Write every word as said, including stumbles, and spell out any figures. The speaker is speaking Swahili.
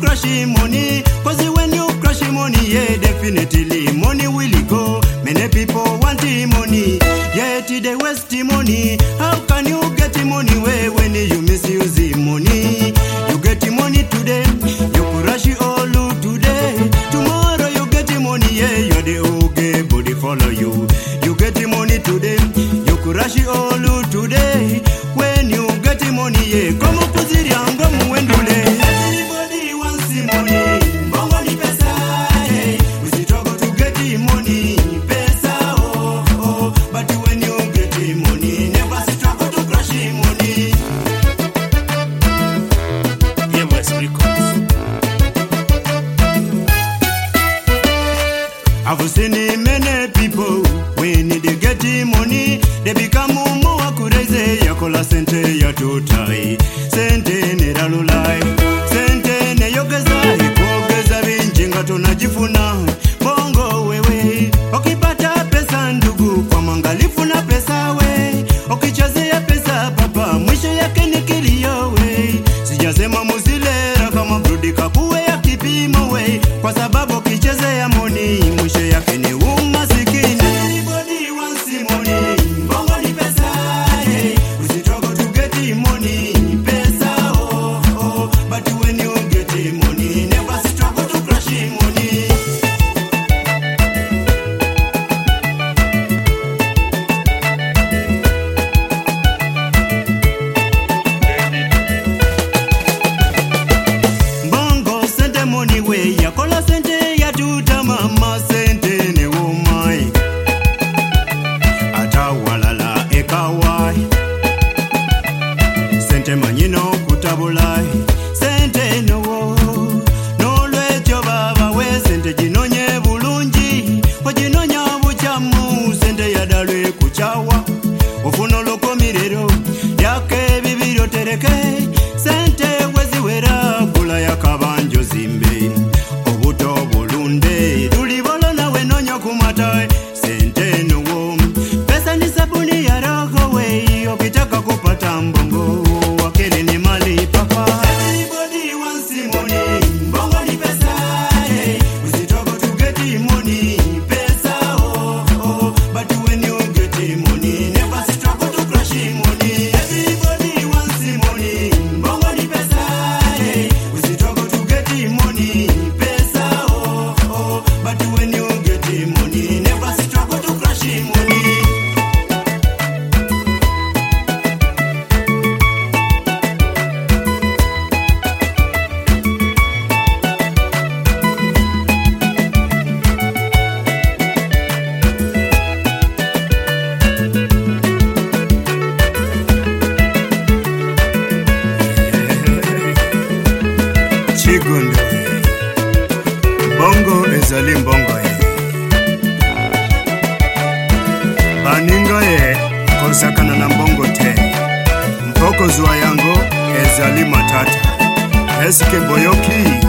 crush money. Cause when you crush money, yeah, definitely money will go. Many people want the money, yet they waste the money. How can you get the money way when you misuse the money? You get the money today, you crush it all today. Tomorrow you get the money, yeah, you're the okay body follow you. You get the money today, you crush it all today. When you get the money, yeah, come up to the young when do everybody wants the money. Bongo ni pesa, hey. We struggle to get the money. Pesa, oh, oh. But when you get the money, never struggle to crush the money. Yeah, West Records. I've seen many people when they get the money, they become more crazy. Yakola sente ya tutai, sente ne ralulai, sente ne yogeza, ikogeza vinjinga tunajifuna. Bongo wewe, ukipata pesa ndugu kwa mangalifu na pesa we, ukichezea pesa papa mwisho yake ni kilio we. Sijasema muzilera kama brudika kuwe ya kipimo we, kwa sababu ukichezea money mwisho yake ni umasikini. Everybody wants the money. Bongo ni pesa, hey. We struggle to get the money. Pesa, oh, oh. But when you get the money, never struggle to crush the money. Bongo sente money way, yakola sente ya tuta mama sente ne umai. Atawalala ekawai, sente manyino kutabulai, sente no no lwecho baba we sente jinonye bulungi, ojinonya buchamu sente yadalwe kuchawa, ofuno lokomirero yake bibiro tereke, sente weziwera kula yakabanjo zimbe, obuto bulunde tulibolo nawe nonyo kumatae, sente no pesa ni sabuni ya roho we, ukitaka kupata mbongo wakili ni mali papa. Everybody wants the money. Bongo ni pesa, hey. We struggle to get the money. Pesa, oh, oh. But when you get the money, never struggle to crush the money. Everybody wants the money. Bongo ni pesa, hey. We struggle to get the money. Pesa, oh, oh. But when you get the money, never struggle to crush the money. Chigundo Bongo ezali mbongo ye baninga ye kosakana na mbongo te mpoko zwa yango ezali matata eske boyoki